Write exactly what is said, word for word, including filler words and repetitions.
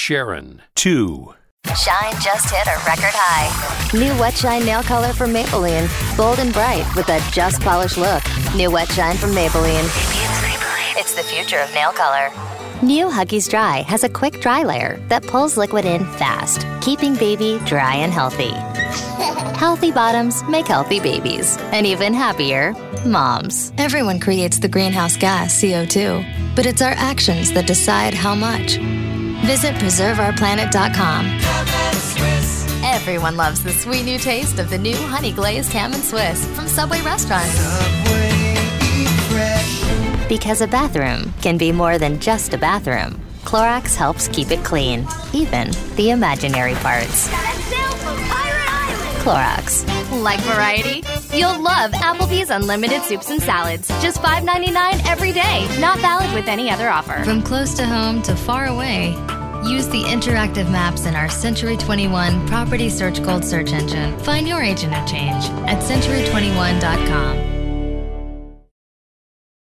Sharon. Two. Shine just hit a record high. New Wet Shine nail color from Maybelline. Bold and bright with a just polished look. New Wet Shine from Maybelline. It's the future of nail color. New Huggies Dry has a quick dry layer that pulls liquid in fast, keeping baby dry and healthy. Healthy bottoms make healthy babies. And even happier moms. Everyone creates the greenhouse gas, C O two. But it's our actions that decide how much. Visit preserve our planet dot com. Everyone loves the sweet new taste of the new Honey Glazed Ham and Swiss from Subway restaurants. Subway, eat fresh. Because a bathroom can be more than just a bathroom. Clorox helps keep it clean, even the imaginary parts. Clorox. Like variety? You'll love Applebee's Unlimited Soups and Salads. Just five ninety-nine every day. Not valid with any other offer. From close to home to far away, use the interactive maps in our Century twenty-one Property Search Gold search engine. Find your agent of change at century twenty-one dot com.